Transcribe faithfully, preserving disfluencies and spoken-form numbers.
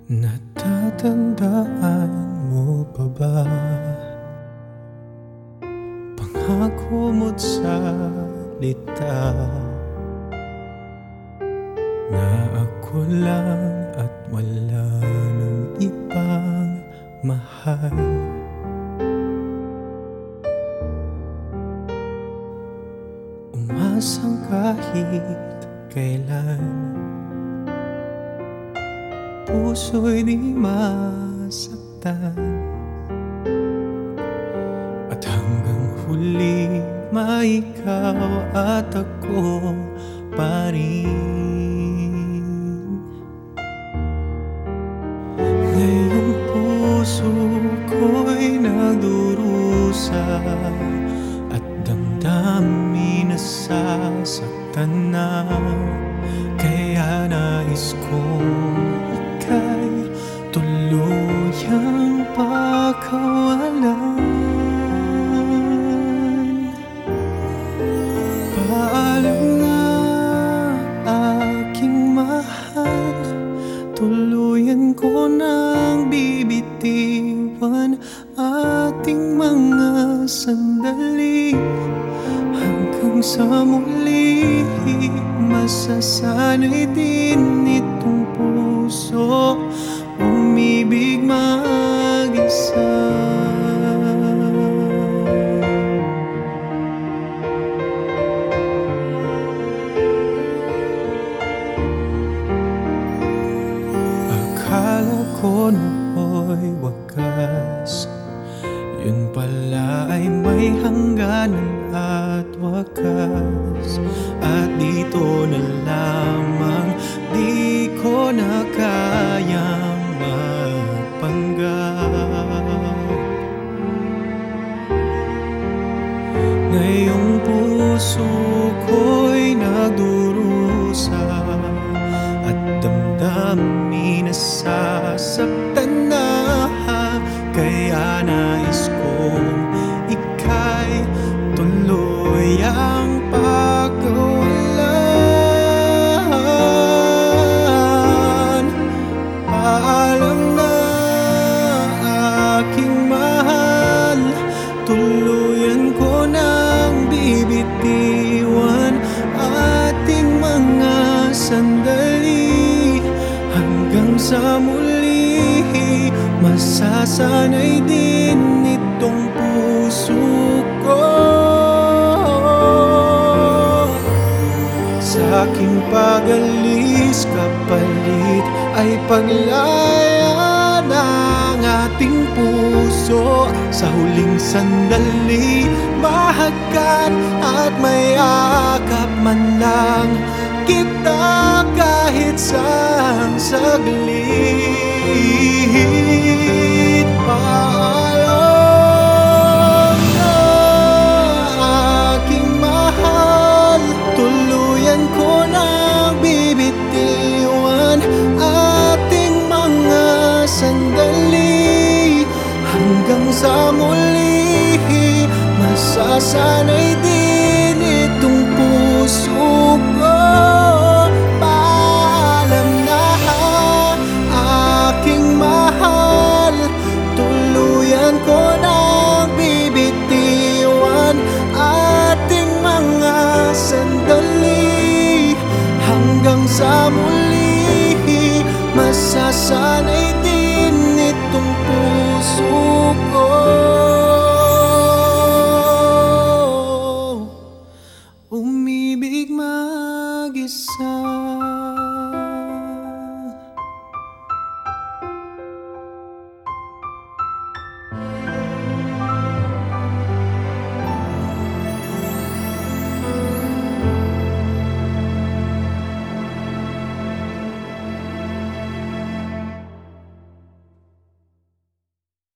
Natatandaan mo pa ba pangako mo't salita na ako lang at wala nang ibang mahal? Umasang kahit kailan puso'y di masaktan, at hanggang huli maikaw at ako pa rin. Ngayong puso ko'y nagdurusa at damdamin nasasaktan na, kaya nais kong ika'y tuluyang pakawalan. Paalam na aking mahal, tuluyan ko nang bibitiwan ating mga sandali. Hanggang sa muli, masasanay din itong puso umibig mag-isa. Akala ko nooy wakas, yun pala ay may hangganan at wakas. At dito na lamang di ko na kayang magpanggap. Ngayong puso ko'y nagdurusa at damdamin nasasaktan na, kaya nais kong ika'y tuluyang pakawalan. Paalam na aking mahal, tuluyan ko nang bibitiwan ating mga sandali. Hanggang sa muli, masasanay din itong puso ko sa aking pag-alis. Kapalit ay paglaya ng ating puso. Sa huling sandali, mahagkan at mayakap man lang kita kahit sang saglit. Paalam na aking mahal, tuluyan ko nang bibitiwan ating mga sandali. Hanggang sa muli, masasanay din itong puso ko. Paalam na aking mahal, tuluyan ko nang bibitiwan ating mga sandali. Hanggang sa muli, masasanay din itong puso ko umibig mag-isa.